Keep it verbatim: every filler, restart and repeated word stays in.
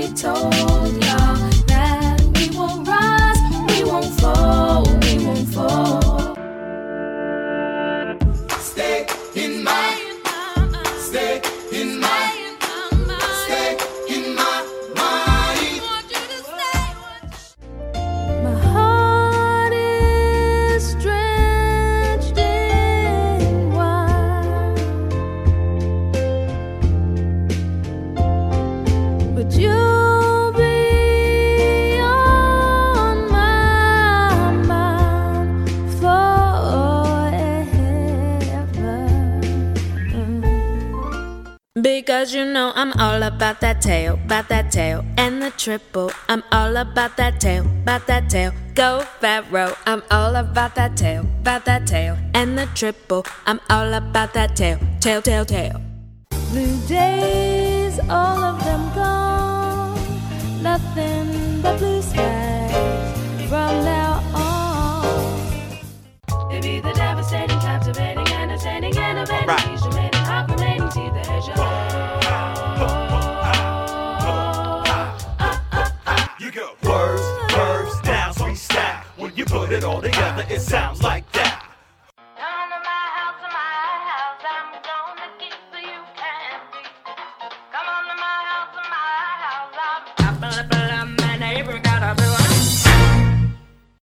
we told y'all that we won't rise, we won't fall, we won't fall. Stay in my, stay in my, stay in my mind. My heart is drenched in wine, but you'll be on my mind forever. Because you know I'm all about that tail, about that tail, and the triple. I'm all about that tail, about that tail. Go Pharaoh, I'm all about that tail, about that tail, and the triple. I'm all about that tail, tail, tail, tail. Blue days, all of them gone. Nothing but blue skies from now on. It be the devastating, captivating, entertaining, innovating, Right. fusion-mating, acclimating, see there's your You go words, verbs, nouns, we stack. When you put it all together, it sounds like that. Come to my house, to my house, I'm gonna keep so you can be. Come on to my house, to my house, I'm